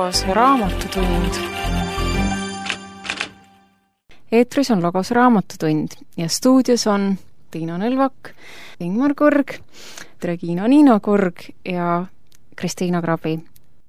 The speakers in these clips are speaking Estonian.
Logos raamatutund. Eetris on Logos raamatutund ja stuudios on Tiina Nõlvak, Ingmar Kurg, Regina Niino Kurg ja Kristiina Krabi.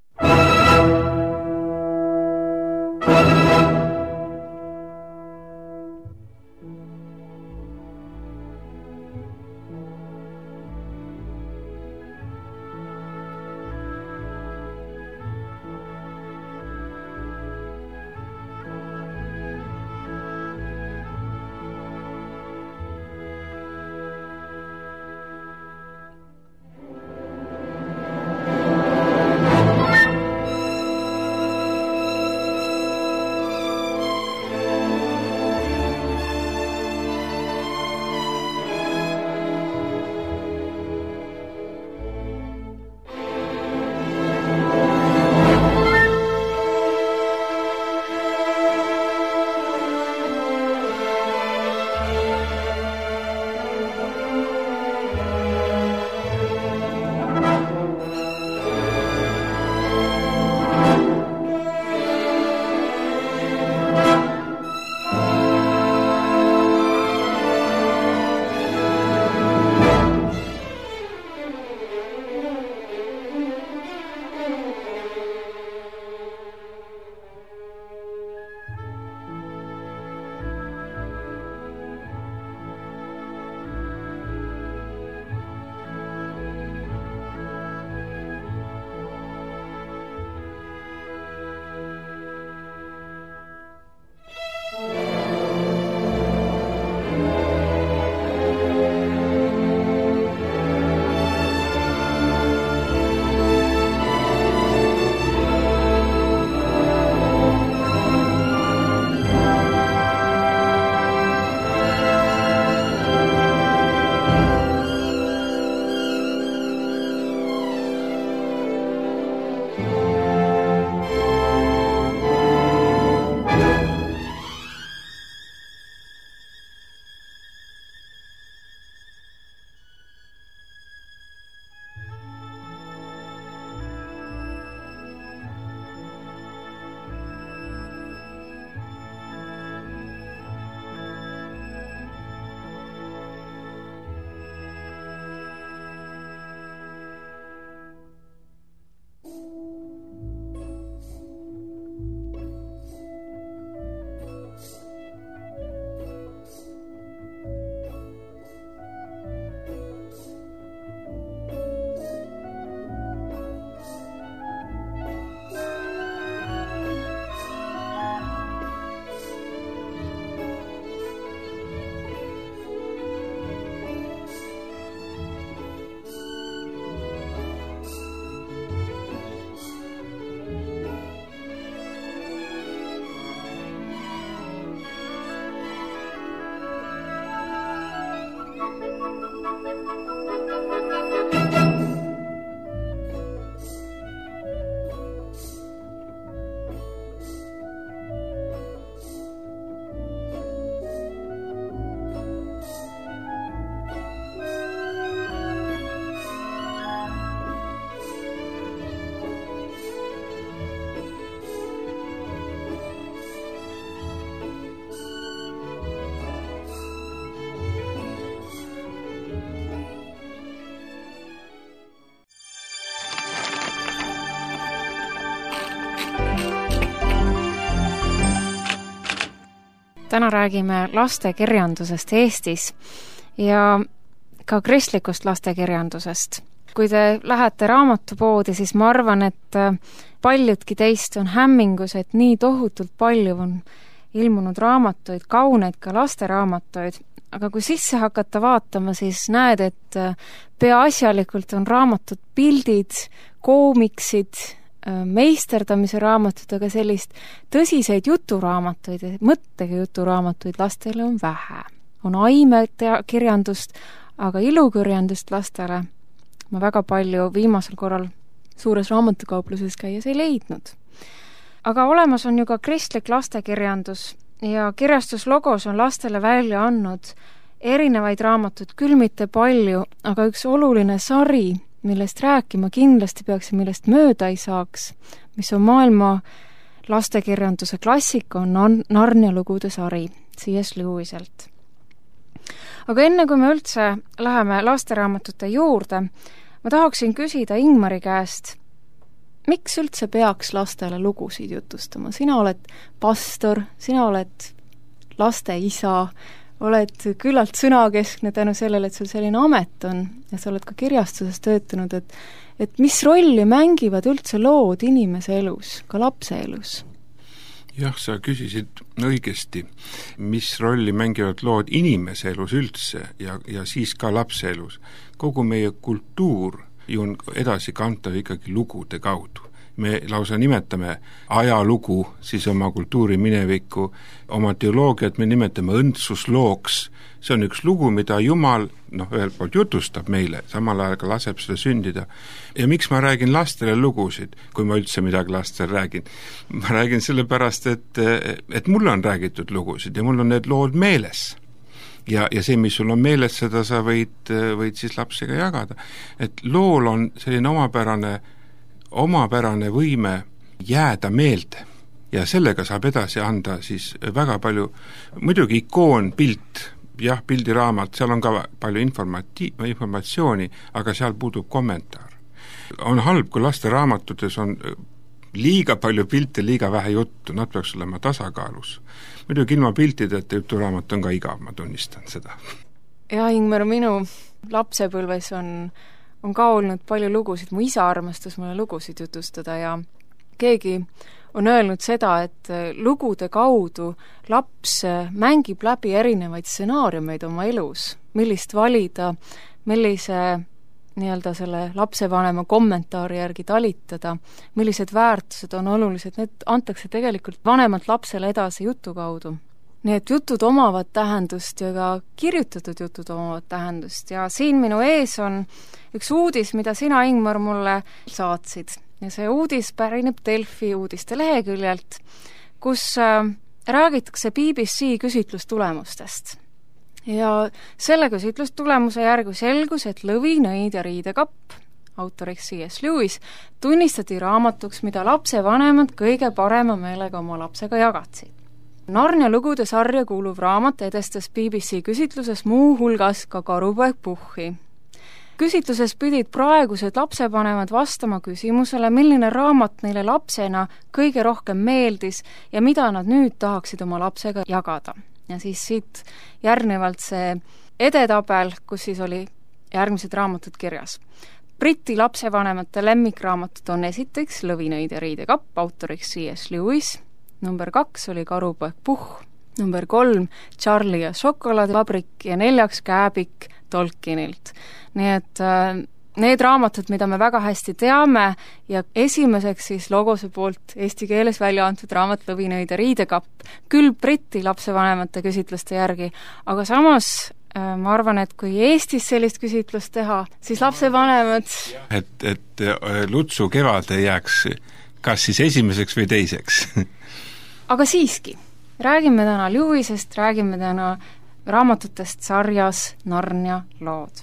Täna räägime lastekirjandusest Eestis ja ka kristlikust lastekirjandusest. Kui te lähete raamatupoodi, siis ma arvan, et paljudki teist on hämmingus, et nii tohutult palju on ilmunud raamatuid, kauneid ka lasteraamatuid, aga kui sisse hakata vaatama, siis näed, et peaasjalikult on raamatud pildid, koomiksid, meisterdamise raamatud, aga sellist tõsiseid juturaamatuid, mõttega juturaamatuid lastele on vähe. On aimetekirjandust, aga ilukirjandust lastele ma väga palju viimasel korral suures raamatukaupluses käies ei leidnud. Aga olemas on ju ka kristlik lastekirjandus ja kirjastus Logos on lastele välja andnud erinevaid raamatuid, küll mitte palju, aga üks oluline sari, millest rääkima kindlasti peaks ja millest mööda ei saaks, mis on maailma lastekirjanduse klassika, on Narnia lugude sari C.S. Lewiselt. Aga enne, kui me üldse läheme lasteraamatute juurde, ma tahaksin küsida Ingmari käest, miks üldse peaks lastele lugusid jutustama? Sina oled pastor, sina oled laste isa, oled küllalt sõnakeskne tänu sellele, et sul selline amet on ja sa oled ka kirjastuses töötanud, et mis rolli mängivad üldse lood inimese elus, ka lapse elus? Jah, sa küsisid õigesti, mis rolli mängivad lood inimese elus üldse ja siis ka lapse elus. Kogu meie kultuur ju on edasi kantav ikkagi lugude kaudu. Me lausa nimetame ajalugu, siis oma kultuuri minevikku, oma teoloogiat me nimetame õndsuslooks. See on üks lugu, mida Jumal ühelt poolt jutustab meile, samal ajal ka laseb seda sündida. Ja miks ma räägin lastele lugusid, kui ma üldse midagi lastele räägin? Ma räägin sellepärast, et mulle on räägitud lugusid ja mul on need lood meeles. Ja see, mis sul on meeles, seda sa võid siis lapsega jagada. Et lool on selline omapärane võime jääda meelde ja sellega saab edasi anda siis väga palju, muidugi ikoon, pilt, jah, pildiraamat, seal on ka palju informatsiooni, aga seal puudub kommentaar. On halb, kui lasteraamatutes on liiga palju pilte, liiga vähe juttu, nad peaks olema tasakaalus. Muidugi ilma piltideta juturaamat on ka igav, ma tunnistan seda. Ja Ingmar, minu lapsepõlves on ka olnud palju lugusid, mu isa armastas mulle lugusid jutustada ja keegi on öelnud seda, et lugude kaudu laps mängib läbi erinevaid stsenaariumeid oma elus, millist valida, millise nii-öelda selle lapsevanema kommentaari järgi talitada, millised väärtused on olulised, need antakse tegelikult vanemalt lapsele edasi jutu kaudu. Nii et jutud omavad tähendust ja ka kirjutatud jutud omavad tähendust ja siin minu ees on üks uudis, mida sina, Ingmar, mulle saatsid. Ja see uudis pärineb Delfi uudiste leheküljelt, kus räägitakse BBC küsitlustulemustest. Ja selle küsitlustulemuse järgu selgus, et Lõvinõid ja riidekapp, autoriks C.S. Lewis, tunnistati raamatuks, mida lapsevanemad kõige parema meelega oma lapsega jagatsid. Narnia lugude sarja kuuluv raamat edestas BBC küsitluses muu hulgas ka Karupoeg Puhhi. Küsitluses pidid praegused lapsevanemad vastama küsimusele, milline raamat neile lapsena kõige rohkem meeldis ja mida nad nüüd tahaksid oma lapsega jagada. Ja siis siit järgnevalt see edetabel, kus siis oli järgmised raamatud kirjas. Briti lapsevanemate lemmikraamatud on esiteks Lõvinõid ja riidekapp, autoriks C.S. Lewis, number 2 oli Karupoeg Puhh, number 3 Charlie ja šokolaadivabrik ja 4 Kääbik Tolkienilt. Nii et need raamatud, mida me väga hästi teame ja esimeseks siis Logose poolt eesti keeles välja antud raamat Lõvinõid ja riidekapp, küll Briti lapsevanemate küsitluste järgi, aga samas ma arvan, et kui Eestis sellist küsitlust teha, siis lapsevanemad et Lutsu kevad ei jääks kas siis esimeseks või teiseks. Aga siiski, räägime täna Lewisest, räägime täna raamatutest sarjas Narnia lood.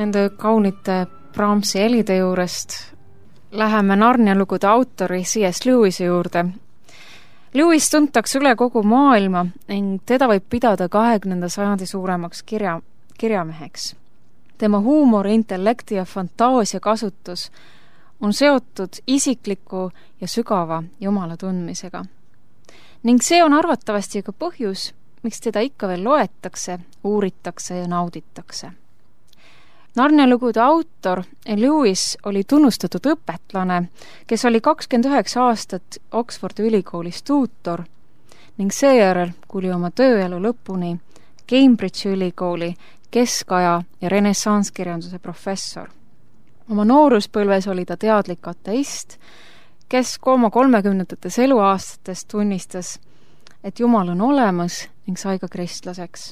nende kaunite Brahmsi helide juurest läheme Narnia lugude autori C.S. Lewise juurde. Lewis tuntakse üle kogu maailma ning teda võib pidada 20. sajandi suuremaks kirjameheks. Tema huumor, intellekti ja fantaasia kasutus on seotud isikliku ja sügava Jumala tundmisega. Ning see on arvatavasti ka põhjus, miks teda ikka veel loetakse, uuritakse ja nauditakse. Narnia lugude autor Lewis oli tunnustatud õpetlane, kes oli 29 aastat Oxfordi ülikoolis tuutor ning seejärel kuli oma tööelu lõpuni Cambridge'i ülikooli keskaja ja renessanskirjanduse professor. Oma nooruspõlves oli ta teadlik ateist, kes oma 30ndates eluaastates tunnistas, et Jumal on olemas ning sai ka kristlaseks.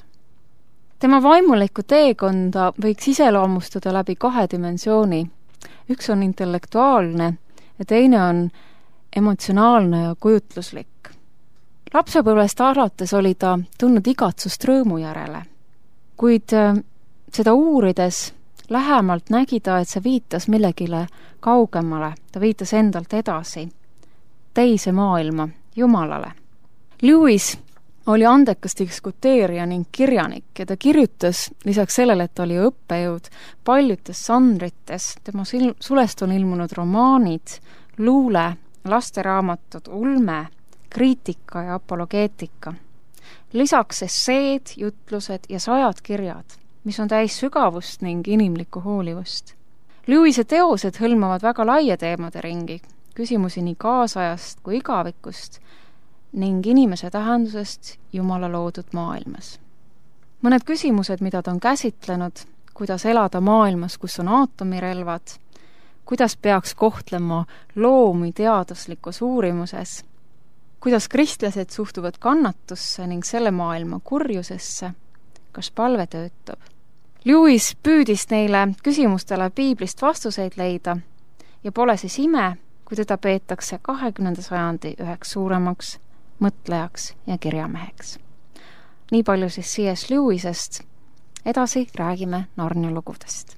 Tema vaimulikku teekonda võiks iseloomustada läbi 2 dimensiooni. Üks on intellektuaalne ja teine on emotsionaalne ja kujutluslik. Lapsepõlvest alates oli ta tundnud igatsust rõõmu järele, kuid seda uurides lähemalt nägi ta, et see viitas millegile kaugemale, ta viitas endalt edasi, teise maailma, Jumalale. Lewis oli andekas diskuteerija ning kirjanik ja ta kirjutas lisaks sellele, et ta oli õppejõud paljudes žanrites. Tema sulest on ilmunud romaanid, luule, lasteraamatud, ulme, kriitika ja apologeetika. Lisaks esseed, jutlused ja 100 kirjad, mis on täis sügavust ning inimlikku hoolivust. Lewise teosed hõlmavad väga laia teemade ringi, küsimusi nii kaasajast kui igavikust ning inimese tähendusest Jumala loodud maailmas. Mõned küsimused, mida ta on käsitlenud, kuidas elada maailmas, kus on aatomirelvad, kuidas peaks kohtlema loomi teaduslikus uurimuses, kuidas kristlased suhtuvad kannatusse ning selle maailma kurjusesse, kas palve töötab. Lewis püüdis neile küsimustele piiblist vastuseid leida ja pole siis ime, kui teda peetakse 20. sajandi üheks suuremaks mõtlejaks ja kirjameheks. Nii palju siis C.S. Lewisest, edasi räägime Narnia lugudest.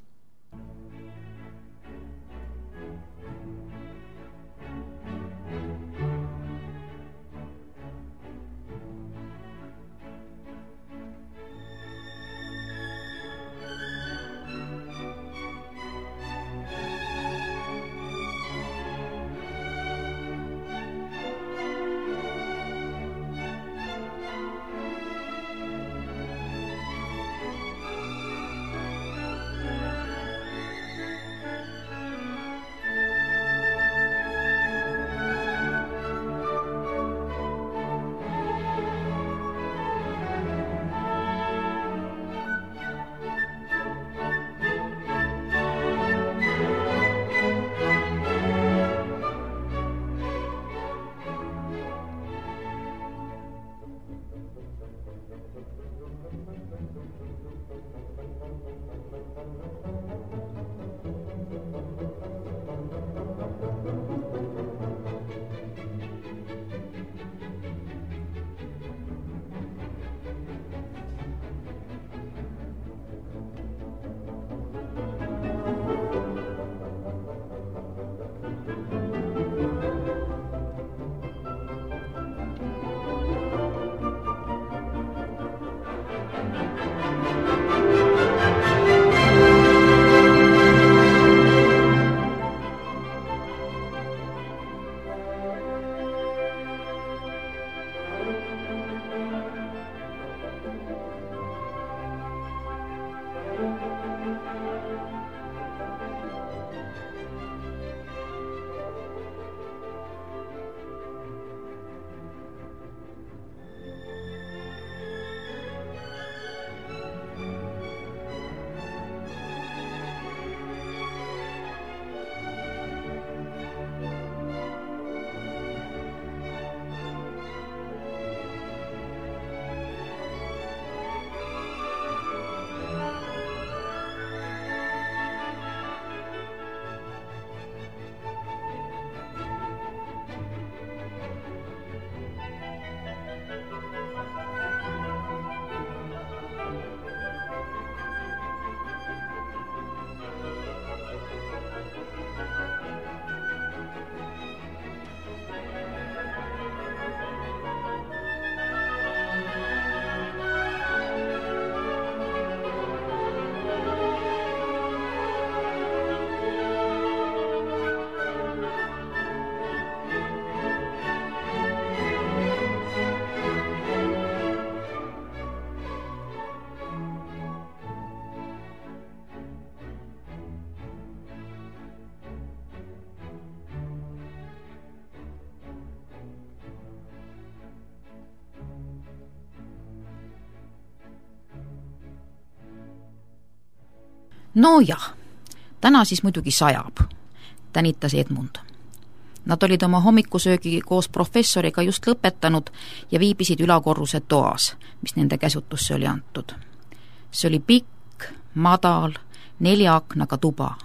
No jah, täna siis muidugi sajab, tänitas Edmund. Nad olid oma hommikusöögi koos professoriga just lõpetanud ja viibisid ülakorruse toas, mis nende käsutusse oli antud. See oli pikk, madal, 4 aknaga tuba,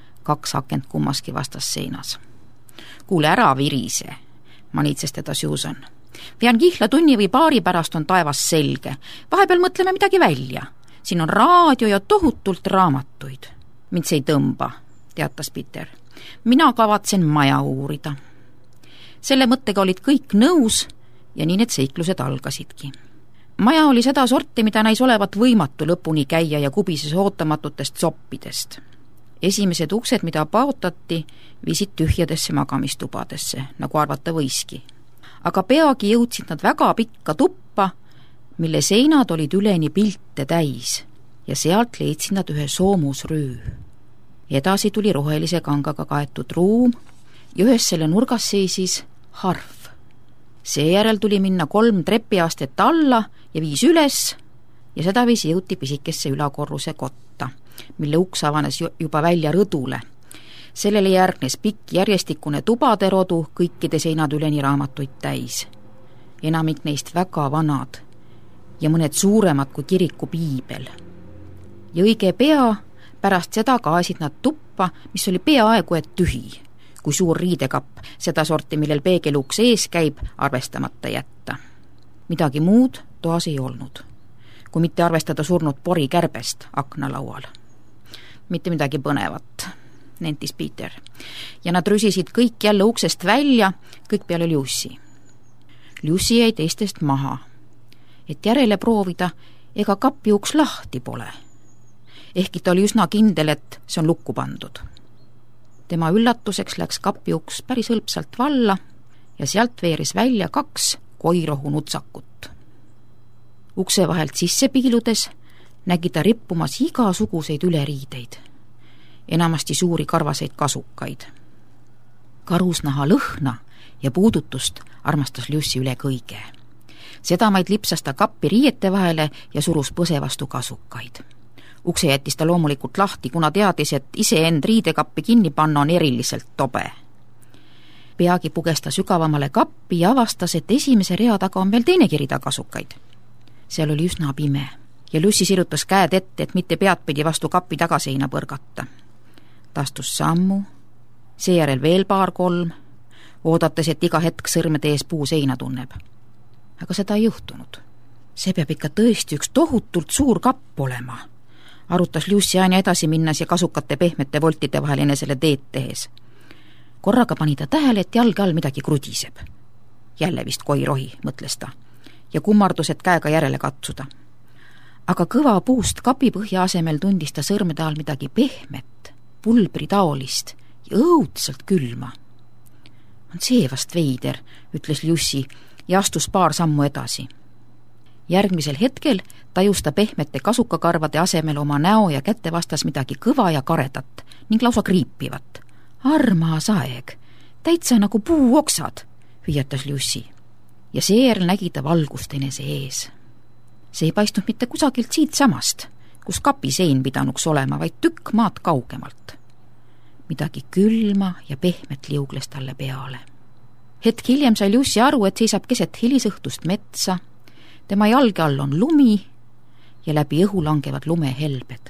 2 akent kummaski vastas seinas. Kuule ära virise, manitses teda Susan. Pean kihla tunni või paari pärast on taevas selge. Vahepeal mõtleme midagi välja. Siin on raadio ja tohutult raamatuid. Mind see ei tõmba, teatas Peter. Mina kavatsen maja uurida. Selle mõttega olid kõik nõus ja nii need seiklused algasidki. Maja oli seda sorti, mida näis olevat võimatu lõpuni käia ja kubises ootamatutest soppidest. Esimesed uksed, mida paotati, viisid tühjadesse magamistubadesse, nagu arvata võiski. Aga peagi jõudsid nad väga pikka tuppa, mille seinad olid üleni pilte täis ja sealt leidsid nad ühe soomusrüü. Edasi tuli rohelise kangaga kaetud ruum ja ühes selle nurgas seisis harf. Seejärel tuli minna 3 trepiastet alla ja 5 üles ja sedaviisi jõuti pisikesse ülakorruse kotta, mille uks avanes juba välja rõdule. Sellele järgnes pikk järjestikune tubade rodu, kõikide seinad üleni raamatuid täis. Enamik neist väga vanad ja mõned suuremad kui kiriku piibel. Ja õige pea pärast seda kaasid nad tuppa, mis oli peaaegu et tühi, kui suur riidekapp, seda sorti, millel peegeluks ees käib, arvestamata jätta. Midagi muud toas ei olnud, kui mitte arvestada surnud porikärbest aknalaual. Mitte midagi põnevat, nentis Peter. Ja nad rüsisid kõik jälle uksest välja, kõik peale Lucy. Lucy jäi teistest maha, et järele proovida, ega kapi uks lahti pole. Ehkki ta oli üsna kindel, et see on lukku pandud. Tema üllatuseks läks kapi uks päris hõlpsalt valla ja sealt veeris välja 2 koirohu nutsakut. Ukse vahelt sisse piiludes nägi ta rippumas igasuguseid üleriideid, enamasti suuri karvaseid kasukaid. Karusnaha lõhna ja puudutust armastas Lucy üle kõige. Sedamaid lipsas ta kappi riiete vahele ja surus põse vastu kasukaid. Ukse jättis ta loomulikult lahti, kuna teadis, et iseend riidekappi kinni panna on eriliselt tobe. Peagi puges ta sügavamale kappi ja avastas, et esimese rea taga on veel teinegi rida kasukaid. Seal oli üsna pime ja Lucy sirutas käed ette, et mitte peadpidi vastu kapi tagaseina põrgata. Ta astus sammu, seejärel veel 2-3, oodates, et iga hetk sõrmede ees puu seina tunneb. Aga seda ei juhtunud. See peab ikka tõesti üks tohutult suur kapp olema, arutas Lucy aina edasi minnes ja kasukate pehmete voltide vahel enesele teed tehes. Korraga pani ta tähele, et jalge all midagi krudiseb. Jälle vist koirohi, mõtles ta, ja kummardus, et käega järele katsuda. Aga kõva puust kapipõhja asemel tundis ta sõrmede all midagi pehmet, pulbritaolist ja õudselt külma. On see vast veider, ütles Lucy ja astus 2 sammu edasi. Järgmisel hetkel tajus ta pehmete kasukakarvade asemel oma näo ja kätte vastas midagi kõva ja karedat ning lausa kriipivat. Armas aeg, täitsa nagu puuoksad, hüüatas Lucy. Ja seejärel nägi ta valgust enese ees. See ei paistnud mitte kusagilt siit samast, kus kapi sein pidanuks olema, vaid tükk maad kaugemalt. Midagi külma ja pehmet liugles talle peale. Hetk hiljem sai Lucy aru, et seisab keset hilisõhtust metsa, tema jalge all on lumi ja läbi õhu langevad lumehelbed.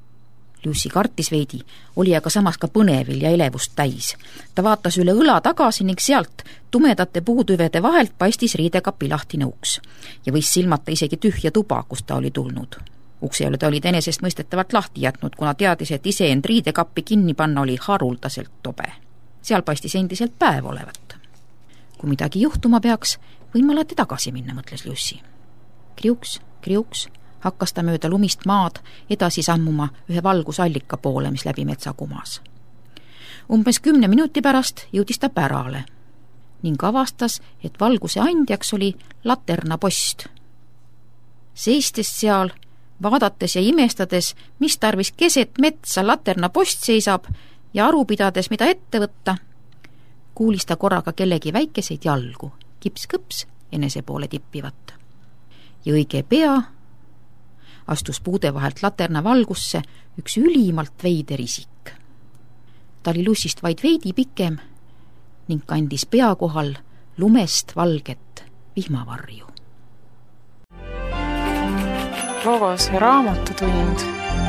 Lucy kartis veidi, oli aga samas ka põnevil ja elevust täis. Ta vaatas üle õla tagasi ning sealt tumedate puutüvede vahelt paistis riidekapi lahtine uks ja võis silmata isegi tühja tuba, kust ta oli tulnud. Ukse oli ta olid enesest mõistetavalt lahti jätnud, kuna teadis, et iseend riidekappi kinni panna oli haruldaselt tobe. Seal paistis endiselt päev olevat. Kui midagi juhtuma peaks, võin ma alati tagasi minna, mõtles Lucy. Kriuks, hakkas ta mööda lumist maad edasi sammuma ühe valgusallika poole, mis läbi metsa kumas. Umbes 10 minuti pärast jõudis ta pärale ning avastas, et valguse andjaks oli laternapost. Seistes seal, vaadates ja imestades, mis tarvis keset metsa laternapost seisab ja aru pidades, mida ette võtta, kuulis ta korraga kellegi väikeseid jalgu, kips-kõps enese poole tippivat. Ja õige pea astus puude vahelt laterna valgusse üks ülimalt veider isik. Ta oli Lussist vaid veidi pikem ning kandis pea kohal lumest valget vihmavarju. Logos raamatutund.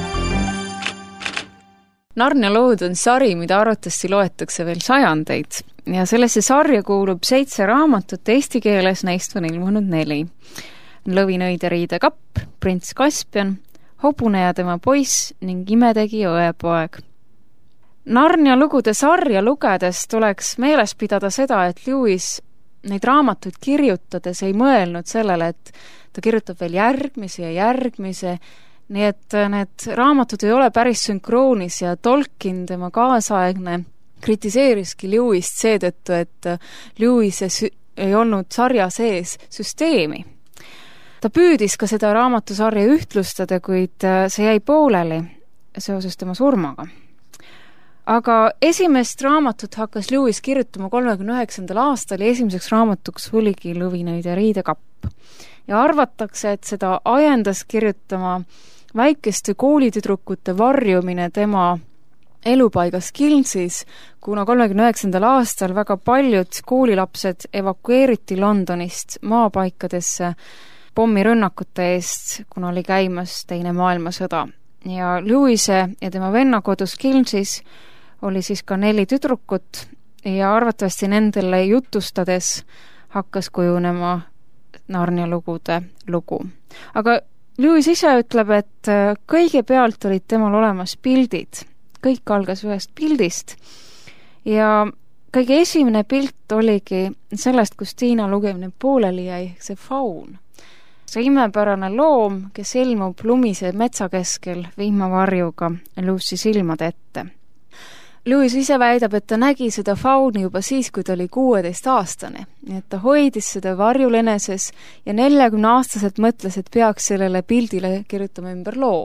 Narnia lood on sari, mida arvatavasti loetakse veel sajandeid ja sellesse sarja kuulub 7 raamatut eesti keeles, neist on ilmunud 4. Lõvinõid ja riidekapp, prints Kaspian, hobune ja tema poiss ning imetegi õepoeg. Narnia lugude sarja lugedes tuleks meeles pidada seda, et Lewis neid raamatuid kirjutades ei mõelnud sellele, et ta kirjutab veel järgmise ja järgmise, nii et need raamatud ei ole päris sünkroonis ja Tolkien, tema kaasaegne, kritiseeriski Lewist seetõttu, et Lewis ei olnud sarja sees süsteemi. Ta püüdis ka seda raamatusarja ühtlustada, kuid see jäi pooleli seoses tema surmaga. Aga esimest raamatut hakkas Lewis kirjutama 39. aastal ja esimeseks raamatuks oligi Lõvinõid ja riidekapp. Ja arvatakse, et seda ajendas kirjutama väikeste koolitüdrukute varjumine tema elupaigas Kilnsis, kuna 39. aastal väga paljud koolilapsed evakueeriti Londonist maapaikadesse pommirünnakute eest, kuna oli käimas Teine maailmasõda. Ja Lewise ja tema venna kodus Kilnsis oli siis ka 4 tüdrukut ja arvatavasti nendele jutustades hakkas kujunema Narnia lugude lugu. Aga Lewis ise ütleb, et kõigepealt olid temal olemas pildid. Kõik algas ühest pildist ja kõige esimene pilt oligi sellest, kus Tiina lugemine pooleli jäi, see faun. See imepärane loom, kes ilmub lumise metsa keskel vihmavarjuga Lucy silmade ette. Lewis ise väidab, et ta nägi seda fauni juba siis, kui ta oli 16-aastane, nii et ta hoidis seda varjul eneses ja 40-aastaselt mõtles, et peaks sellele pildile kirjutama ümber loo.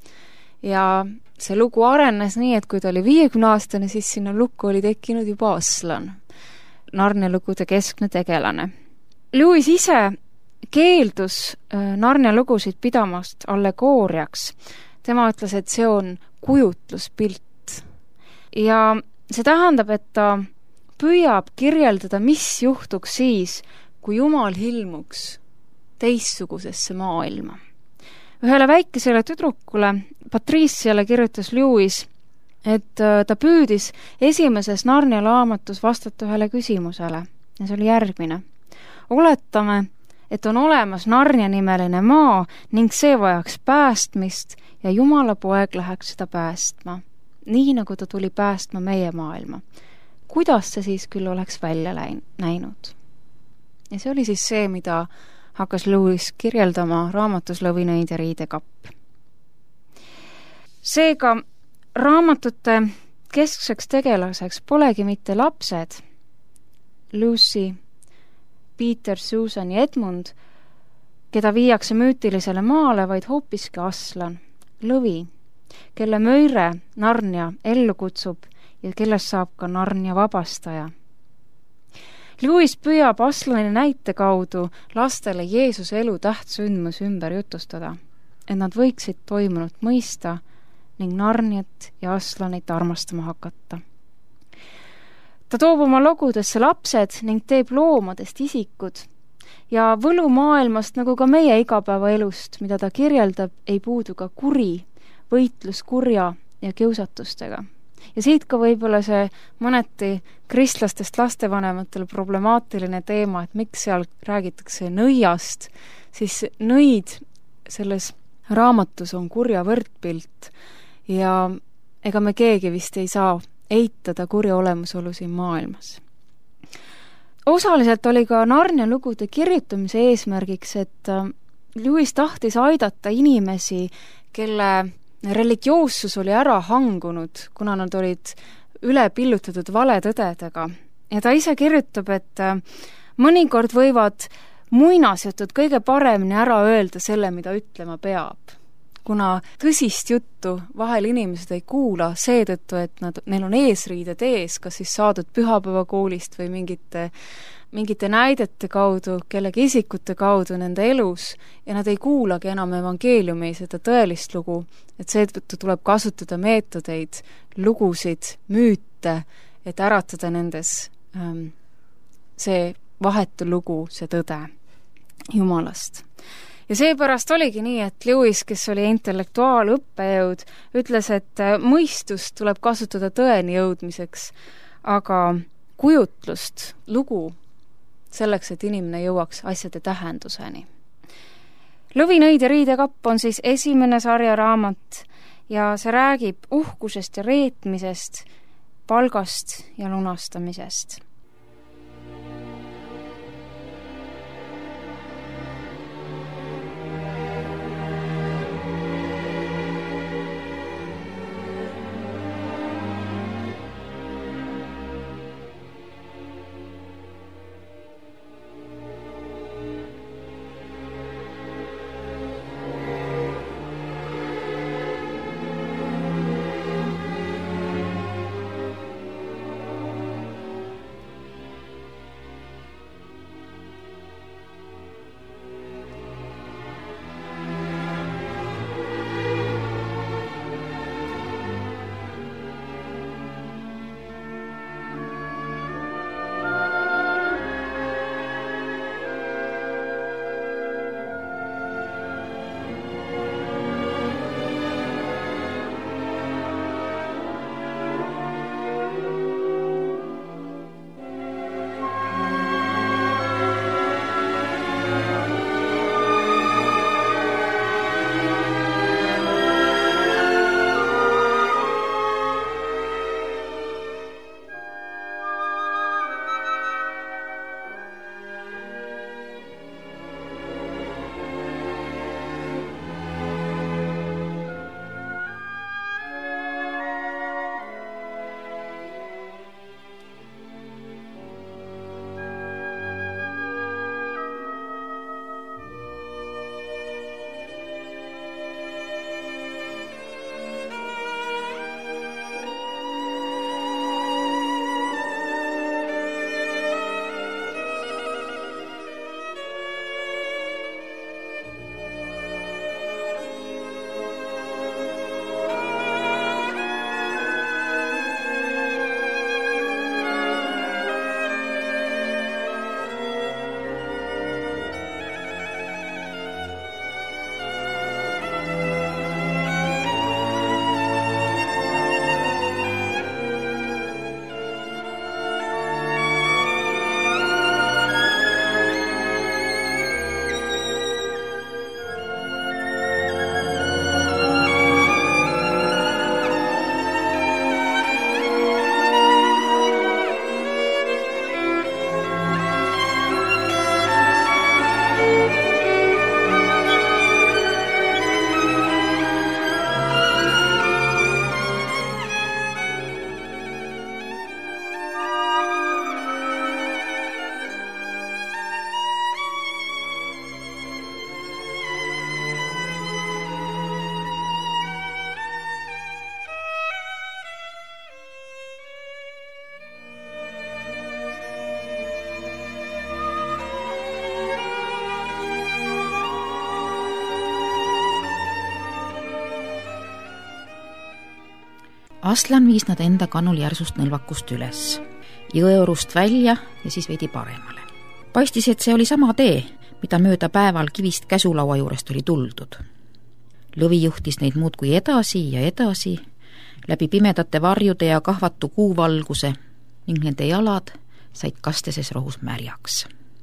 Ja see lugu arenes nii, et kui ta oli 50-aastane, siis sinna lukku oli tekkinud juba Aslan, Narnia lugude keskne tegelane. Lewis ise keeldus Narnia lugusid pidamast allegooriaks. Tema ütles, et see on kujutluspilt. Ja see tähendab, et ta püüab kirjeldada, mis juhtuks siis, kui Jumal ilmuks teistsugusesse maailma. Ühele väikesele tüdrukule, Patriciale, kirjutas Lewis, et ta püüdis esimeses Narnia raamatus vastata ühele küsimusele ja see oli järgmine. Oletame, et on olemas Narnia nimeline maa ning see vajaks päästmist ja Jumala poeg läheks seda päästma. Nii nagu ta tuli päästma meie maailma. Kuidas see siis küll oleks välja näinud? Ja see oli siis see, mida hakkas Lewis kirjeldama raamatus Lõvinõid ja riidekapp. Seega raamatute keskseks tegelaseks polegi mitte lapsed, Lucy, Peter, Susan ja Edmund, keda viiakse müütilisele maale, vaid hoopiski Aslan, lõvi, kelle möire Narnia ellu kutsub ja kellest saab ka Narnia vabastaja. Lewis püüab Aslani näite kaudu lastele Jeesuse elu tähtsündmus ümber jutustada, et nad võiksid toimunut mõista ning Narniat ja Aslanit armastama hakata. Ta toob oma logudesse lapsed ning teeb loomadest isikud ja võlumaailmast, nagu ka meie igapäevaelust, mida ta kirjeldab, ei puudu ka kuri, võitlus kurja ja kiusatustega. Ja siit ka võib-olla see mõneti kristlastest lastevanematele problemaatiline teema, et miks seal räägitakse nõiast, siis nõid selles raamatus on kurja võrdpilt ja ega me keegi vist ei saa eitada kurja olemasolu siin maailmas. Osaliselt oli ka Narnia lugude kirjutamise eesmärgiks, et Lewis tahtis aidata inimesi, kelle religioossus oli ära hangunud, kuna nad olid üle pillutatud valetõdedega. Ja ta ise kirjutab, et mõnikord võivad muinasjutud kõige paremini ära öelda selle, mida ütlema peab. kuna tõsist juttu vahel inimesed ei kuula seetõttu, et neil on eesriided ees, kas siis saadud pühapäevakoolist või mingite näidete kaudu, kellegi isikute kaudu nende elus, ja nad ei kuulagi enam evangeeliumi, seda tõelist lugu, et seetõttu tuleb kasutada meetodeid, lugusid, müüte, et äratada nendes see vahetu lugu, see tõde Jumalast. Ja seepärast oligi nii, et Lewis, kes oli intellektuaalõppejõud, ütles, et mõistust tuleb kasutada tõeni jõudmiseks, aga kujutlust, lugu, selleks, et inimene jõuaks asjade tähenduseni. Lõvinõid ja riidekapp on siis esimene sarjaraamat ja see räägib uhkusest ja reetmisest, palgast ja lunastamisest. Aslan viis nad enda kannul järsust nõlvakust üles, jõeorust välja ja siis veidi paremale. Paistis, et see oli sama tee, mida mööda päeval kivist käsulaua juurest oli tuldud. Lõvi juhtis neid muudkui edasi ja edasi, läbi pimedate varjude ja kahvatu kuuvalguse ning nende jalad said kasteses rohus märjaks.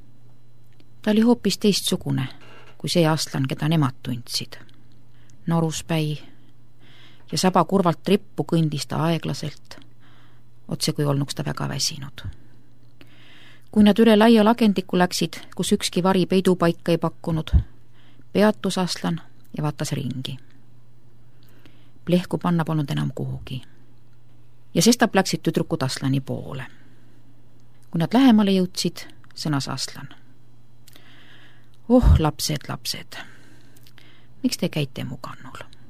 Ta oli hoopis teistsugune kui see Aslan, keda nemad tundsid. Noruspäi ja saba kurvalt rippu kõndis ta aeglaselt, otse kui olnuks ta väga väsinud. Kui nad üle laia lagendiku läksid, kus ükski vari peidupaika ei pakkunud, peatus Aslan ja vaatas ringi. Plehku panna polnud enam kuhugi. Ja sestap läksid tüdrukud Aslani poole. Kui nad lähemale jõudsid, sõnas Aslan. Oh, lapsed, miks te käite mu kannul?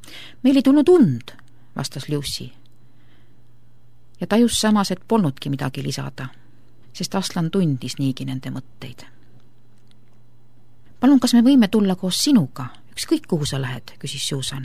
Meil ei tulnud und, vastas Lucy. Ja tajus samas, et polnudki midagi lisada, sest Aslan tundis niigi nende mõtteid. Palun, kas me võime tulla koos sinuga? Ükskõik kuhu sa lähed, küsis Susan.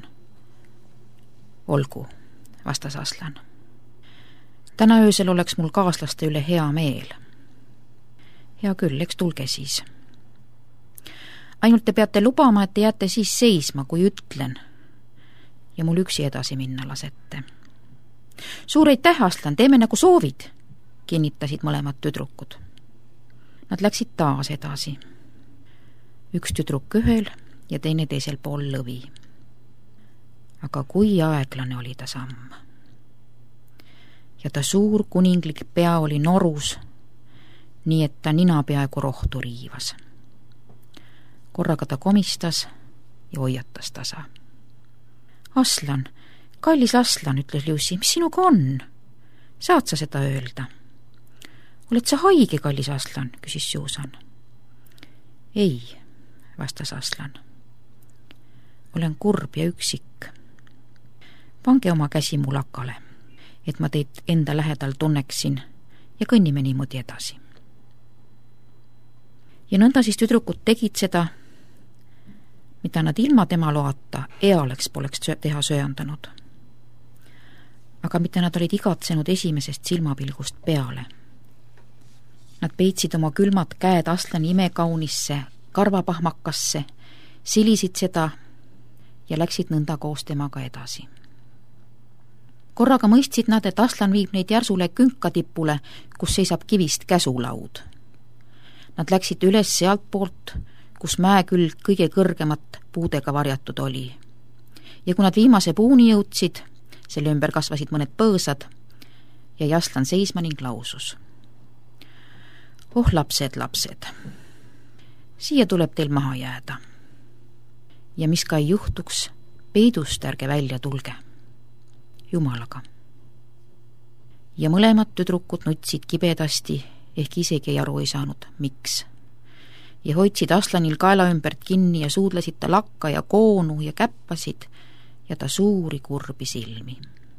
Olgu, vastas Aslan. Täna öösel oleks mul kaaslaste üle hea meel. Hea küll, eks tulge siis. Ainult te peate lubama, et te jääte siis seisma, kui ütlen. Ja mul üksi edasi minna lasete. Suur aitäh, Aslan, teeme nagu soovid, kinnitasid mõlemad tüdrukud. Nad läksid taas edasi. Üks tüdruk ühel ja teine teisel pool lõvi. Aga kui aeglane oli ta samm. Ja ta suur kuninglik pea oli norus, nii et ta nina peaaegu rohtu riivas. Korraga ta komistas ja hoiatas tasa. Aslan, kallis Aslan, ütles Lucy, mis sinuga on? Saad sa seda öelda? Oled sa haige, kallis Aslan, küsis Susan. Ei, vastas Aslan. Olen kurb ja üksik. Pange oma käsi mu lakale, et ma teid enda lähedal tunneksin ja kõnnime niimoodi edasi. Ja nõnda siis tüdrukud tegid seda, mida nad ilma tema loata ealeks poleks teha sööandanud. Aga mida nad olid igatsenud esimesest silmapilgust peale. Nad peitsid oma külmad käed Aslani imekaunisse karvapahmakasse, silisid seda ja läksid nõnda koos temaga edasi. Korraga mõistsid nad, et Aslan viib neid järsule künkatipule, kus seisab kivist käsulaud. Nad läksid üles sealt poolt, kus mäekülg kõige kõrgemat puudega varjatud oli. Ja kui nad viimase puuni jõudsid, selle ümber kasvasid mõned põõsad, jäi Aslan seisma ning lausus. Oh, lapsed, siia tuleb teil maha jääda. Ja mis ka ei juhtuks, peidust ärge välja tulge. Jumalaga. Ja mõlemad tüdrukud nutsid kibedasti, ehk isegi aru ei saanud, miks. Ja hoidsid Aslanil kaela ümbert kinni ja suudlesid ta lakka ja koonu ja käppasid ja ta suuri kurbi silmi.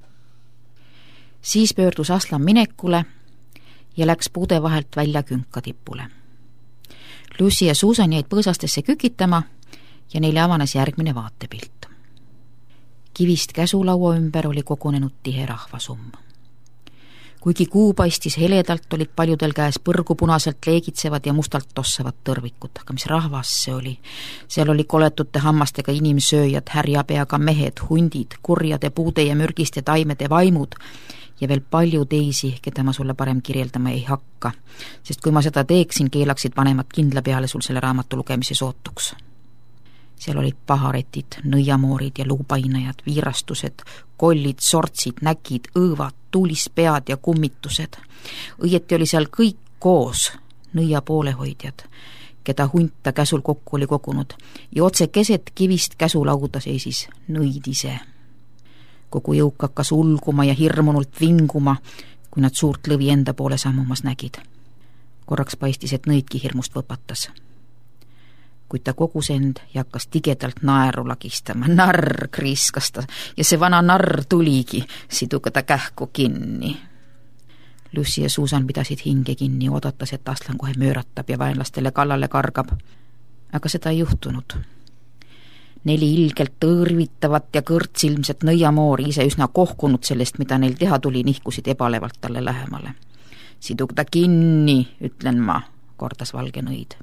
Siis pöördus Aslan minekule ja läks puude vahelt välja künkatipule. Lucy ja Susan jäid põõsastesse kükitama ja neile avanes järgmine vaatepilt. Kivist käsulaua ümber oli kogunenud tihe rahvasumm. Kuigi kuu paistis heledalt, olid paljudel käes põrgupunaselt leegitsevad ja mustalt tossavad tõrvikud, aga mis rahvas see oli? Seal oli koletute hammastega inimsööjad, härjapeaga mehed, hundid, kurjade puude ja mürgiste taimede vaimud ja veel palju teisi, keda ma sulle parem kirjeldama ei hakka, sest kui ma seda teeksin, keelaksid vanemad kindla peale sul selle raamatu lugemise sootuks. Seal olid paharetid, nõiamoorid ja luupainajad, viirastused, kollid, sortsid, näkid, õõvad, tuulispead ja kummitused. Õieti oli seal kõik koos, nõia poolehoidjad, keda hunta käsul kokku oli kogunud ja otse keset kivist käsulauda seisis nõid ise. Kogu jõuk hakkas ulguma ja hirmunult vinguma, kui nad suurt lõvi enda poole sammumas nägid. Korraks paistis, et nõidki hirmust võpatas. Kuid ta kogus end ja hakkas tigedalt naeru lagistama. Narr, kriiskas ta, ja see vana narr tuligi, siduga ta kähku kinni. Lucy ja Susan pidasid hinge kinni ja odatas, et Aslan kohe mööratab ja vaenlastele kallale kargab. Aga seda ei juhtunud. 4 ilgelt tõõrvitavat ja kõrtsilmset nõiamoori, ise üsna kohkunud sellest, mida neil teha tuli, nihkusid ebalevalt talle lähemale. Sidug ta kinni, ütlen ma, kordas valge nõid.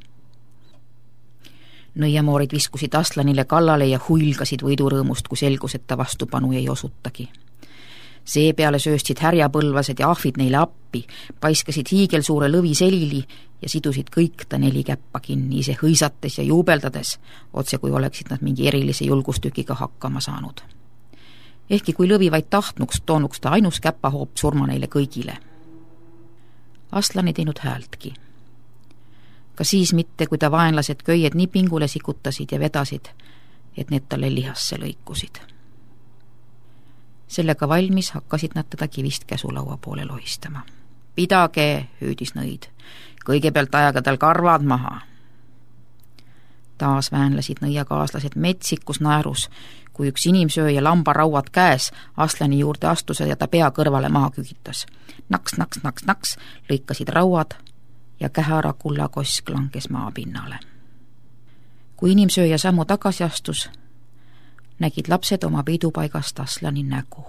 Nõiamoorid viskusid Aslanile kallale ja huilgasid võidurõõmust, kui selgus, et ta vastupanu ei osutagi. Seepeale sööstsid härjapõlvased ja ahvid neile appi, paiskasid hiigelsuure lõvi selili ja sidusid kõik ta 4 käppa kinni, ise hõisates ja juubeldades, otse kui oleksid nad mingi erilise julgustükiga hakkama saanud. Ehkki kui lõvi vaid tahtnuks, toonuks ta ainus käppahoop surma neile kõigile. Aslan ei teinud häältki. Ka siis mitte, kui ta vaenlased köied nii pingule sikutasid ja vedasid, et need talle lihasse lõikusid. Sellega valmis hakkasid nad teda kivist käsulaua poole lohistama. Pidage, hüüdis nõid, kõigepealt ajaga tal karvad maha. Taas väänlesid nõiakaaslased metsikus naerus, kui üks inimsööja lambarauad käes Aslani juurde astus ja ta pea kõrvale maha kügitas. Naks, naks, naks, naks lõikasid rauad ja kähara kullakosk langes maapinnale. Kui inimsööja sammu tagasi astus, nägid lapsed oma peidupaigast Aslani nägu,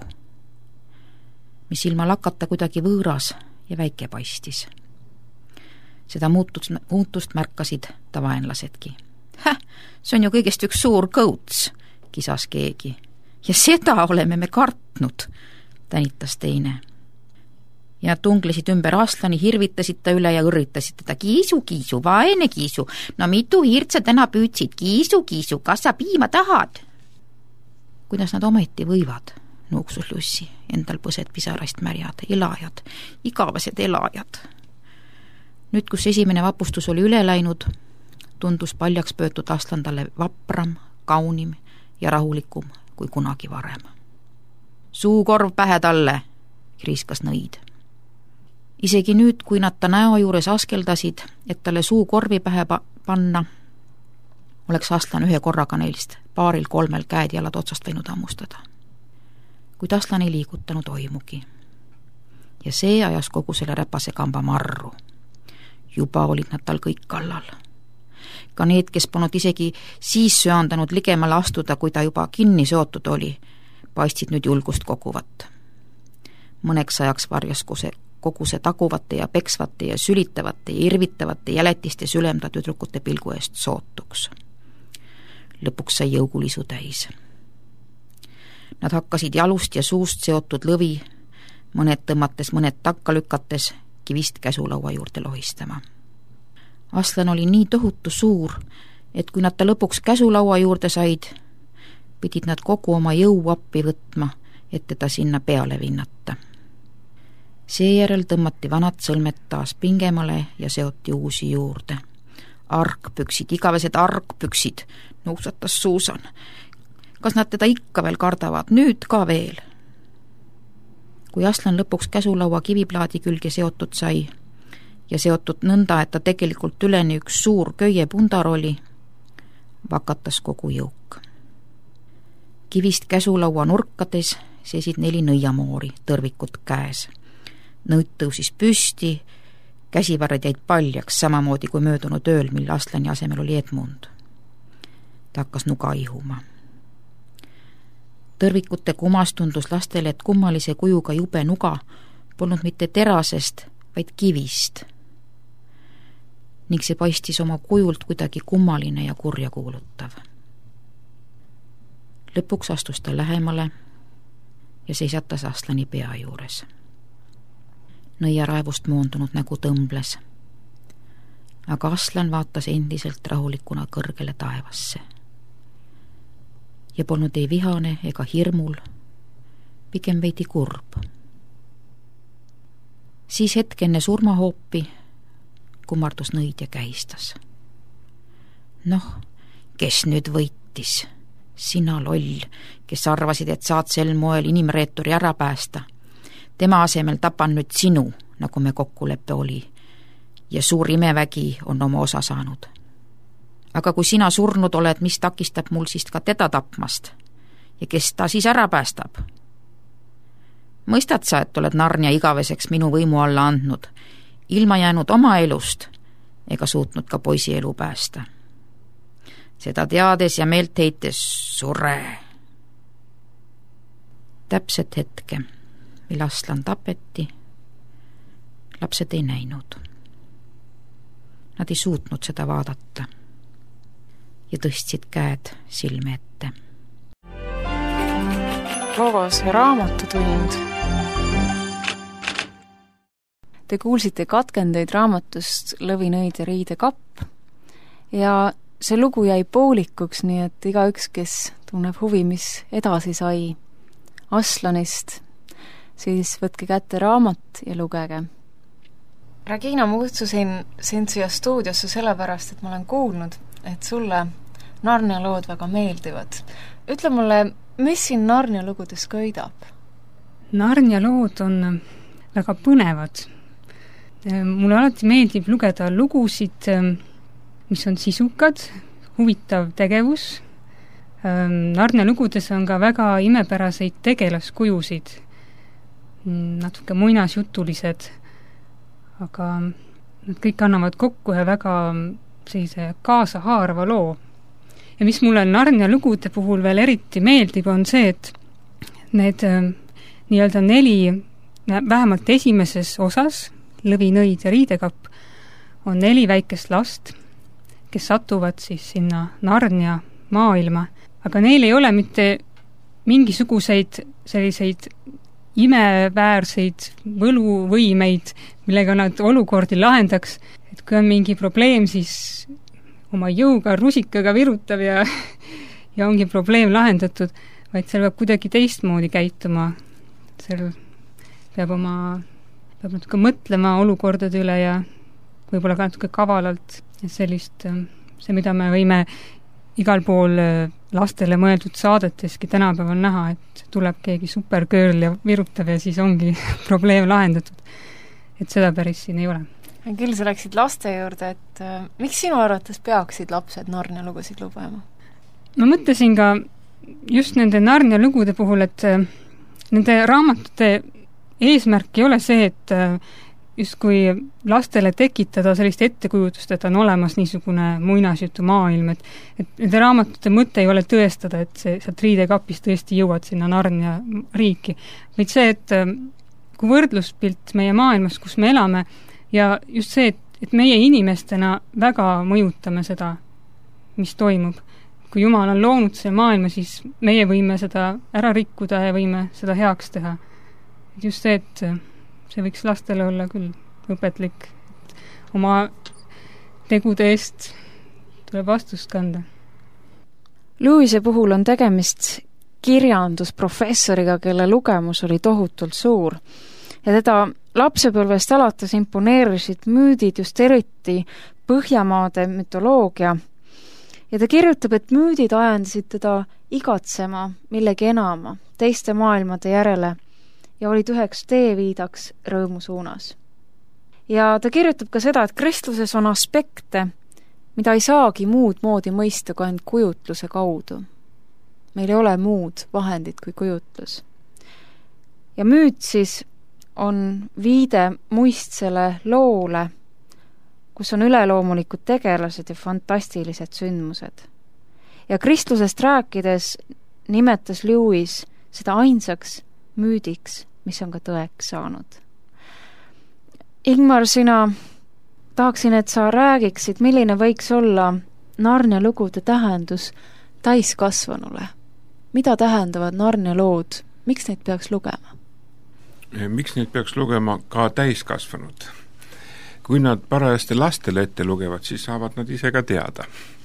mis ilma lakata kuidagi võõras ja väike paistis. Seda muutust märkasid tavaenlasedki. See on ju kõigest üks suur kõuts, kisas keegi. Ja seda oleme me kartnud, tänitas teine. Ja tunglesid ümber Aslani, hirvitasid ta üle ja õrritasid teda. Kiisu, Kiisu, vaene Kiisu, no mitu hiirt sa täna püüdsid? Kiisu, Kiisu, kas sa piima tahad? Kuidas nad ometi võivad, nuuksus Lussi, endal põsed pisarast märjad, elajad, igavesed elajad. Nüüd, kus esimene vapustus oli üle läinud, tundus paljaks pöötud Aslan talle vapram, kaunim ja rahulikum kui kunagi varem. Suukorv pähe talle, kriiskas nõid. Isegi nüüd, kui nad ta näo juures askeldasid, et talle suukorvi pähe panna, oleks Aslan ühe korraga neist 2-3 käed jalad otsast võinud hammustada. Kuid Aslan ei liigutanud oimugi. Ja see ajas kogu selle räpase kamba marru. Juba olid nad tal kõik kallal. Ka need, kes polnud isegi siis söandanud ligemale astuda, kui ta juba kinni seotud oli, paistsid nüüd julgust koguvat. Mõneks ajaks varjas kogu see taguvate ja peksvate ja sülitavate ja irvitavate jäletiste sülemda tüdrukute pilgu eest sootuks. Lõpuks sai jõugulisu täis. Nad hakkasid jalust ja suust seotud lõvi, mõned tõmmates, mõned takka lükates, kivist käsulaua juurde lohistama. Aslan oli nii tohutu suur, et kui nad ta lõpuks käsulaua juurde said, pidid nad kogu oma jõu appi võtma, et teda sinna peale vinnata. Seejärel tõmmati vanad sõlmed taas pingemale ja seoti uusi juurde. Argpüksid, igavesed argpüksid, nuusatas Suusan. Kas nad teda ikka veel kardavad? Nüüd ka veel. Kui Aslan lõpuks käsulaua kiviplaadi külge seotud sai ja seotud nõnda, et ta tegelikult üleni üks suur köiepundar oli, vakatas kogu jõuk. Kivist käsulaua nurkades seisid 4 nõiamoori, tõrvikud käes. Nõud tõusis püsti, käsivarred jäid paljaks, samamoodi kui möödunud ööl, mil Aslani asemel oli Edmund. Ta hakkas nuga ihuma. Tõrvikute kumas tundus lastele, et kummalise kujuga jube nuga polnud mitte terasest, vaid kivist. Ning see paistis oma kujult kuidagi kummaline ja kurja kuulutav. Lõpuks astus ta lähemale ja seisatas Aslani pea juures. Nõiaraevust moondunud nägu tõmbles, aga Aslan vaatas endiselt rahulikuna kõrgele taevasse. Ja polnud ei vihane ega hirmul, pigem veidi kurb. Siis hetk enne surmahoopi kummardus nõid ja käistas. Noh, kes nüüd võitis? Sina loll, kes arvasid, et saad sel moel inimreeturi ära päästa. Tema asemel tapan nüüd sinu, nagu me kokkuleppe oli, ja suur imevägi on oma osa saanud. Aga kui sina surnud oled, mis takistab mul siis ka teda tapmast? Ja kes ta siis ära päästab? Mõistad sa, et oled Narnia igaveseks minu võimu alla andnud, ilma jäänud oma elust ega suutnud ka poisi elu päästa. Seda teades ja meelt heites sure. Täpset hetke, mil Aslan tapeti, lapsed ei näinud. Nad ei suutnud seda vaadata ja tõstsid käed silme ette. Logos raamatutund. Te kuulsite katkendeid raamatust Lõvinõid ja riidekapp ja see lugu jäi poolikuks, nii et igaüks, kes tunneb huvi, mis edasi sai Aslanist, siis võtke kätte raamat ja lugege. Regina, ma kutsusin sind siia stuudiosse sellepärast, et ma olen kuulnud, et sulle Narnia lood väga meeldivad. Ütle mulle, mis siin Narnia lugudes köidab? Narnia lood on väga põnevad. Mulle alati meeldib lugeda lugusid, mis on sisukad, huvitav tegevus. Narnia lugudes on ka väga imepäraseid tegelaskujusid, natuke muinasjutulised, aga nad kõik annavad kokku ühe väga sellise kaasahaarava loo. Ja mis mulle Narnia lugude puhul veel eriti meeldib, on see, et need nii-öelda 4, vähemalt esimeses osas, Lõvi, nõid ja riidekapp, on 4 väikest last, kes satuvad siis sinna Narnia maailma, aga neil ei ole mitte mingisuguseid selliseid imeväärseid võluvõimeid, millega nad olukordi lahendaks, et kui on mingi probleem, siis oma jõuga rusikaga virutab ja ongi probleem lahendatud, vaid seal peab kuidagi teistmoodi käituma. Seal peab natuke mõtlema olukordade üle ja võib-olla ka natuke kavalalt ja sellist, see, mida me võime igal pool lastele mõeldud saadeteski tänapäeval näha, et tuleb keegi supergirl ja virutab ja siis ongi probleem lahendatud. Et seda päris siin ei ole. Küll sa läksid laste juurde, et miks sinu arvates peaksid lapsed Narnia lugusid lugema? Ma mõtlesin ka just nende Narnia lugude puhul, et nende raamatute eesmärk ei ole see, et justkui lastele tekitada sellist ettekujutust, et on olemas niisugune muinasjutu maailm, et nende raamatute mõte ei ole tõestada, et see sealt riidekapist tõesti jõuad sinna Narnia riiki, vaid see, et kui võrdluspilt meie maailmas, kus me elame, ja just see, et meie inimestena väga mõjutame seda, mis toimub. Kui Jumal on loonud see maailma, siis meie võime seda ära rikkuda ja võime seda heaks teha. Just see, et see võiks lastele olla küll õpetlik. Oma tegude eest tuleb vastust kanda. Lewis'e puhul on tegemist kirjandusprofessoriga, kelle lugemus oli tohutult suur. Ja teda lapsepõlvest alates imponeerisid müüdid, just eriti Põhjamaade mütoloogia. Ja ta kirjutab, et müüdid ajendasid teda igatsema millegi enama, teiste maailmade järele ja olid üheks teeviidaks rõõmu suunas. Ja ta kirjutab ka seda, et kristluses on aspekte, mida ei saagi muud moodi mõista kui ainult kujutluse kaudu. Meil ei ole muud vahendit kui kujutlus. Ja müüt siis on viide muistsele loole, kus on üleloomulikud tegelased ja fantastilised sündmused. Ja kristlusest rääkides nimetas Lewis seda ainsaks müüdiks, mis on ka tõeks saanud. Ingmar, sina tahaksin, et sa räägiksid, milline võiks olla Narnia lugude tähendus täiskasvanule. Mida tähendavad Narnia lood? Miks neid peaks lugema? Miks neid peaks lugema ka täiskasvanud? Kui nad parajasti lastele ette lugevad, siis saavad nad ise ka teada.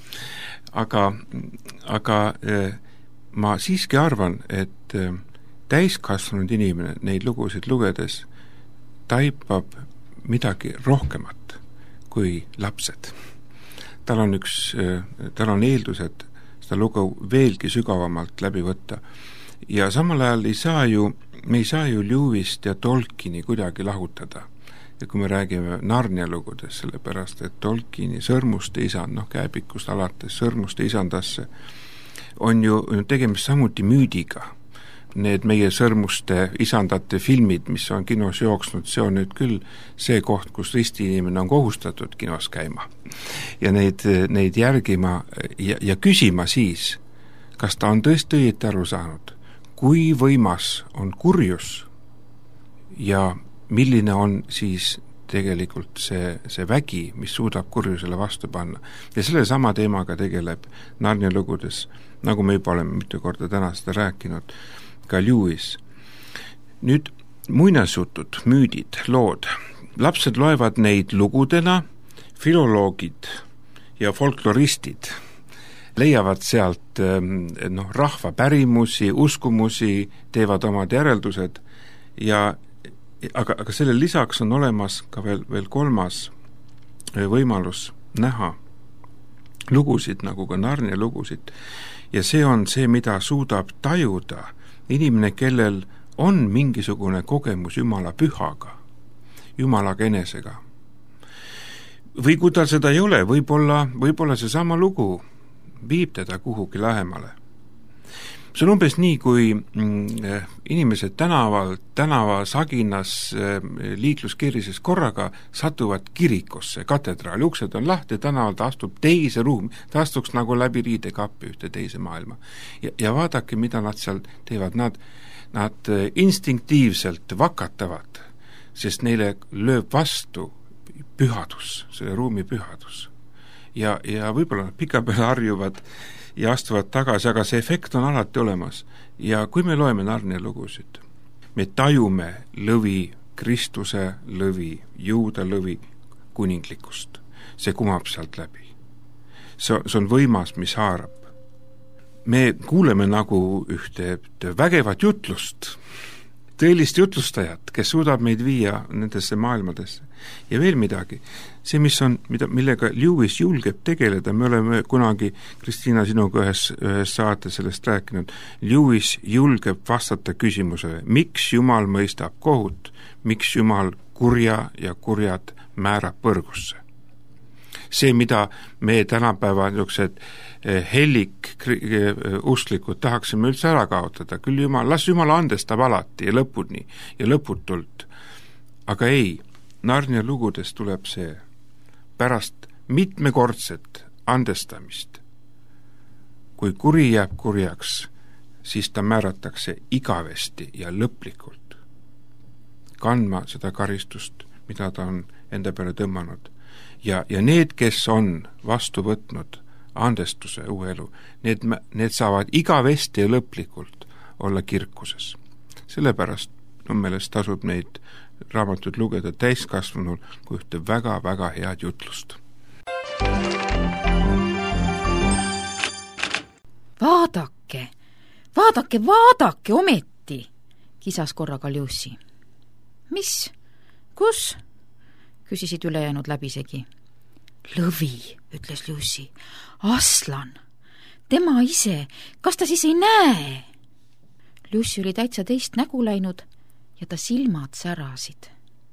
Aga ma siiski arvan, et täiskasvanud inimene neid lugusid lugedes taipab midagi rohkemat kui lapsed. Tal on eeldused seda lugu veelgi sügavamalt läbi võtta. Ja samal ajal me ei saa ju Lewist ja Tolkieni kuidagi lahutada. Ja kui me räägime Narnia lugudes, sellepärast, et Tolkieni Sõrmuste isand, käepikust alates Sõrmuste isandasse, on ju tegemist samuti müüdiga. Need meie Sõrmuste isandate filmid, mis on kinos jooksnud, see on nüüd küll see koht, kus ristiinimene on kohustatud kinos käima. Ja neid järgima ja küsima siis, kas ta on tõesti õieti aru saanud, kui võimas on kurjus ja milline on siis tegelikult see vägi, mis suudab kurjusele vastu panna. Ja selle sama teemaga tegeleb Narnia lugudes, nagu me juba oleme mitu korda täna seda rääkinud, ka Lewis. Nüüd muinasjutud, müüdid, lood. Lapsed loevad neid lugudena, filoloogid ja folkloristid leiavad sealt rahva pärimusi, uskumusi, teevad omad järeldused aga selle lisaks on olemas ka veel kolmas võimalus näha lugusid, nagu ka Narnia lugusid. Ja see on see, mida suudab tajuda inimene, kellel on mingisugune kogemus Jumala pühaga, Jumalaga enesega. Või kui tal seda ei ole, võib-olla see sama lugu viib teda kuhugi lähemale. See on umbes nii, kui inimesed tänavasaginas liikluskirises korraga satuvad kirikusse, katedraali, uksed on lahti, tänaval ta astub teise ruumi, ta astuks nagu läbi riidekappi ühte teise maailma. Ja vaadake, mida nad seal teevad, nad instinktiivselt vakatavad, sest neile lööb vastu pühadus, selle ruumi pühadus. Ja võib-olla nad pika peale harjuvad ja astuvad tagasi, aga see efekt on alati olemas. Ja kui me loeme Narnia lugusid, me tajume lõvi, Kristuse lõvi, Juuda lõvi kuninglikust. See kumab sealt läbi. See on võimas, mis haarab. Me kuuleme nagu ühte vägevat jutlust, tõelist jutlustajat, kes suudab meid viia nendesse maailmadesse. Ja veel midagi, see, millega Lewis julgeb tegeleda, me oleme kunagi, Kristiina, sinuga ühes saates sellest rääkinud, Lewis julgeb vastata küsimusele, miks Jumal mõistab kohut, miks Jumal kurja ja kurjad määrab põrgusse. See, mida me tänapäeva niisugused hellik usklikud tahaksime üldse ära kaotada, küll las Jumal andestab alati ja lõpuni ja lõputult. Aga ei, Narnia lugudes tuleb see pärast mitmekordset andestamist. Kui kuri jääb kurjaks, siis ta määratakse igavesti ja lõplikult kandma seda karistust, mida ta on enda peale tõmmanud. Ja need, kes on vastu võtnud andestuse uue elu, need saavad igavesti ja lõplikult olla kirkuses. Sellepärast meelest tasub neid raamatuid lugeda täiskasvanul kui ühte väga-väga head jutlust. Vaadake ometi, kisas korraga Lucy. Mis? Kus? Küsisid ülejäänud läbisegi. Lõvi, ütles Lucy. Aslan. Tema ise. Kas ta siis ei näe? Lucy oli täitsa teist nägu läinud ja ta silmad särasid.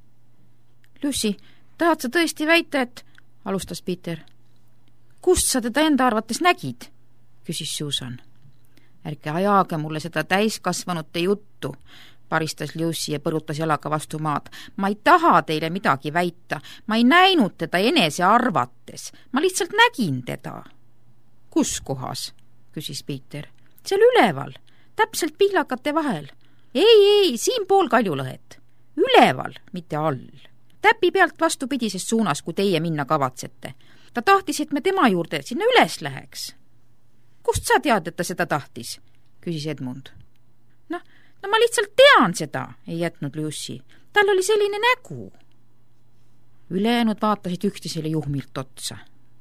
Lucy, tahad sa tõesti väita, et... alustas Peter. Kust sa teda enda arvates nägid? Küsis Susan. Ärge ajage mulle seda täiskasvanute juttu, paristas Lucy ja põrutas jalaga vastu maad. Ma ei taha teile midagi väita. Ma ei näinud teda enese arvates. Ma lihtsalt nägin teda. Kus kohas? Küsis Peter. Seal üleval, täpselt pihlakate vahel. Ei, siinpool kaljulõhet. Üleval, mitte all. Täpi pealt vastupidises suunas, kui teie minna kavatsete. Ta tahtis, et me tema juurde sinna üles läheks. Kust sa tead, et ta seda tahtis? Küsis Edmund. No ma lihtsalt tean seda, ei jätnud Lucy. Tal oli selline nägu. Ülejäänud vaatasid üksteisele juhmilt otsa.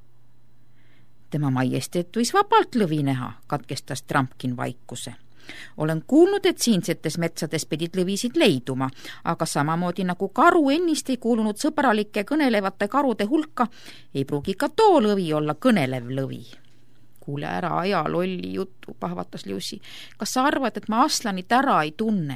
Tema majesteet võis vabalt lõvi näha, katkestas Trumpkin vaikuse. Olen kuulnud, et siinsetes metsades pidid lõvisid leiduma, aga samamoodi nagu karu ennist ei kuulunud sõbralike kõnelevate karude hulka, ei pruugi ka too lõvi olla kõnelev lõvi. Kuule ära aja lolli juttu, pahvatas Lucy. Kas sa arvad, et ma Aslanit ära ei tunne?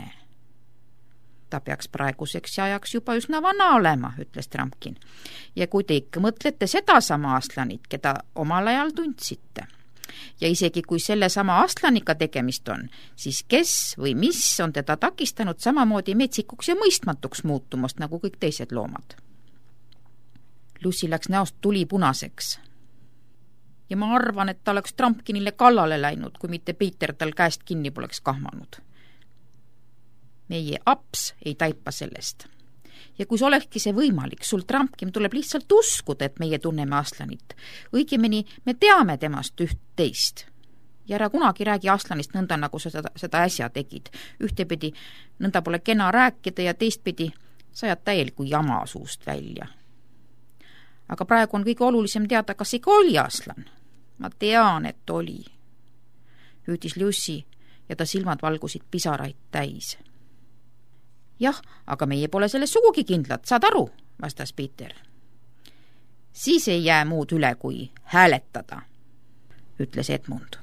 Ta peaks praeguseks ajaks juba üsna vana olema, ütles Trumpkin. Ja kui te ikka mõtlete sedasama Aslanit, keda omal ajal tundsite, ja isegi kui selle sama Aslaniga tegemist on, siis kes või mis on teda takistanud samamoodi metsikuks ja mõistmatuks muutumast nagu kõik teised loomad? Lucy läks näost tuli punaseks. Ja ma arvan, et ta oleks Trumpkinile kallale läinud, kui mitte Peter tal käest kinni poleks kahmanud. Meie aps ei taipa sellest. Ja kui olekski see võimalik, sul Trumpkin tuleb lihtsalt uskuda, et meie tunneme Aslanit. Õigemini me teame temast üht-teist. Ja ära kunagi räägi Aslanist nõnda, nagu seda äsja tegid. Ühtepidi nõnda pole kena rääkida ja teistpidi sajad täieliku jama suust välja. Aga praegu on kõige olulisem teada, kas ikka oli Aslan. Ma tean, et oli. Hüüdis Lucy ja ta silmad valgusid pisaraid täis. Jah, aga meie pole selles sugugi kindlad, saad aru, vastas Peter. Siis ei jää muud üle, kui hääletada, ütles Edmund.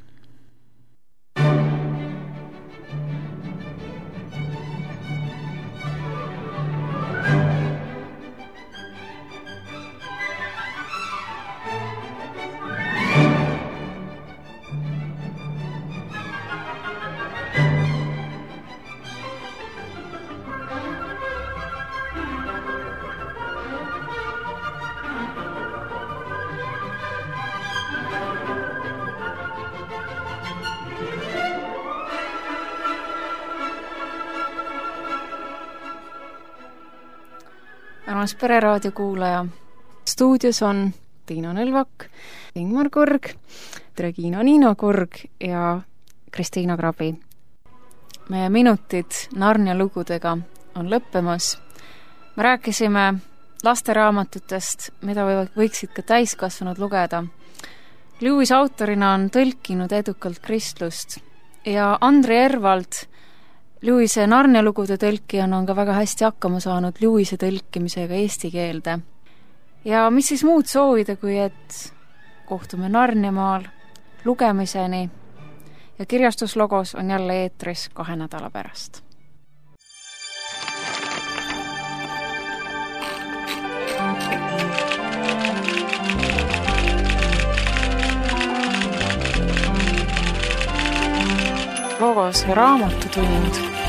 armas Pereraadio kuulaja. Stuudios on Tiina Nõlvak, Ingmar Korg, Regina Niino Korg ja Kristiina Krabi. Meie minutid Narnia lugudega on lõppemas. Me rääkisime lasteraamatutest, mida võiksid ka täiskasvanud lugeda. Lewis autorina on tõlkinud edukalt kristlust ja Andri Ervald, Lewise Narnia lugude tõlkijana, on ka väga hästi hakkama saanud Lewise tõlkimisega eesti keelde. Ja mis siis muud soovida, kui et kohtume Narniamaal lugemiseni ja kirjastuslogos on jälle eetris 2 nädala pärast. Logos ja raamatutund